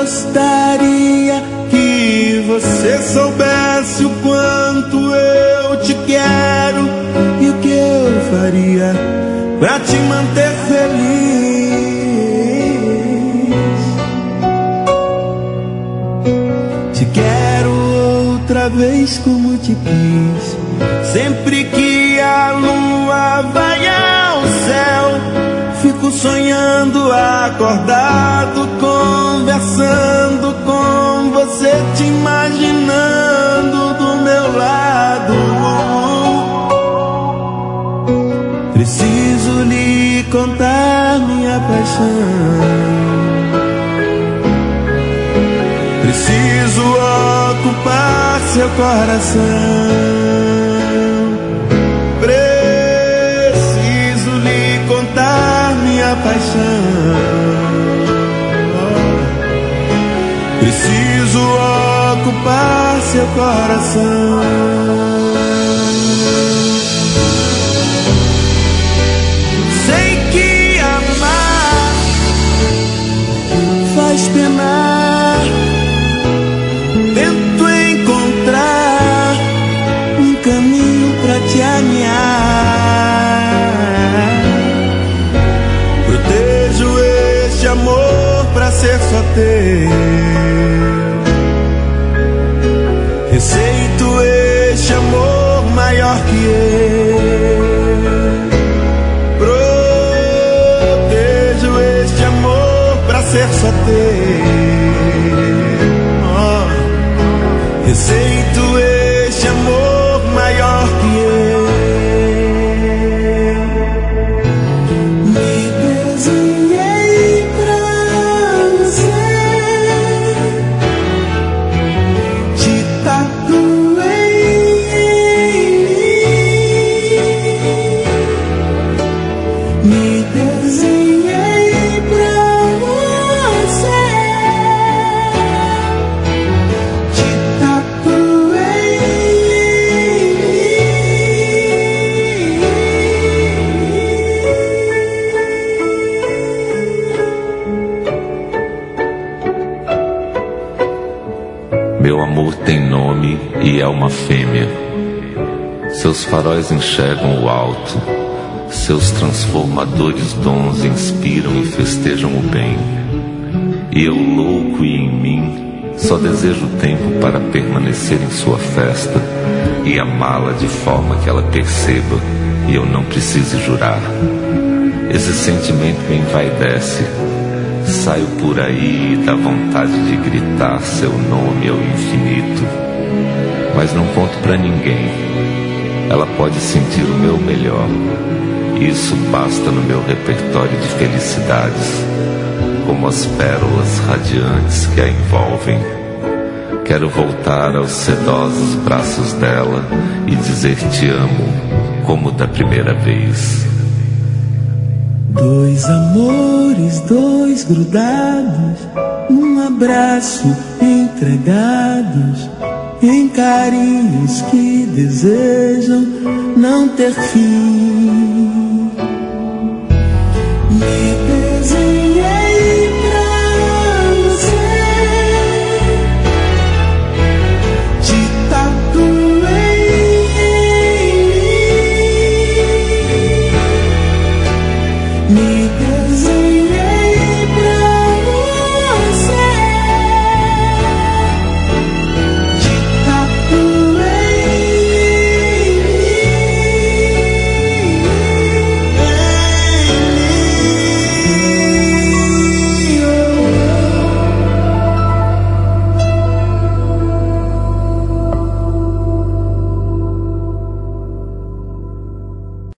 gostaria que você soubesse o quanto eu te quero e o que eu faria pra te manter feliz. Te quero outra vez como te quis. Sempre que a lua vai ao céu, fico sonhando acordado, conversando com você, te imaginando do meu lado. Preciso lhe contar minha paixão. Preciso ocupar seu coração. Preciso lhe contar minha paixão. Preciso ocupar seu coração. Sei que amar faz penar. Tento encontrar um caminho pra te alinhar. Protejo este amor pra ser só teu. Receito este amor maior que eu. Protejo este amor pra ser só teu. Receito este amor maior que eu. Me desenhei pra você, te tatuei em mim. Me desenhei pra você, te tatuei Meu amor tem nome e é uma fêmea. Seus faróis enxergam o alto. Seus transformadores dons inspiram e festejam o bem. E eu, louco e em mim, só desejo o tempo para permanecer em sua festa e amá-la de forma que ela perceba e eu não precise jurar. Esse sentimento me envaidece. Saio por aí e dá vontade de gritar seu nome ao infinito. Mas não conto pra ninguém. Ela pode sentir o meu melhor. Isso basta no meu repertório de felicidades, como as pérolas radiantes que a envolvem. Quero voltar aos sedosos braços dela e dizer te amo, como da primeira vez. Dois amores, dois grudados, num abraço entregados, em carinhos que desejam não ter fim. Me